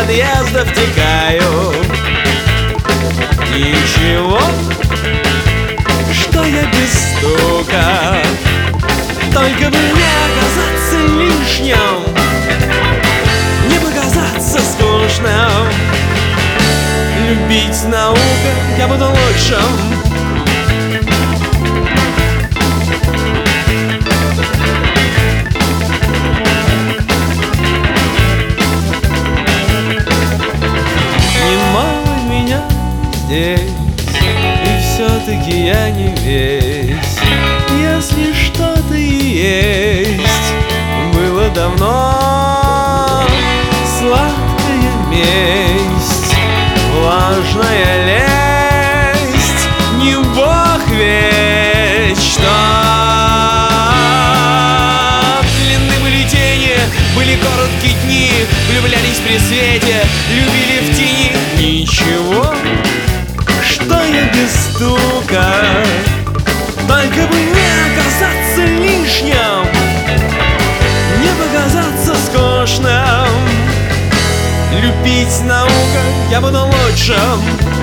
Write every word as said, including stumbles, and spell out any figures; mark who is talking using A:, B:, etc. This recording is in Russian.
A: подъезда втекаю. Ничего, что я без стука, только бы не оказаться лишним, не показаться скучным. Любить наука, я буду лучшим. Немало меня здесь, и все-таки я не весь. Если что-то и есть, было давно. Сладкая месть, влажная лесть, не бог ведь что. Длинны были тени, были короткие дни, влюблялись при свете, любили в тени. Ничего, что я без стука, только бы не оказаться лишним, не показаться скучным. Любить наука, я буду лучшим.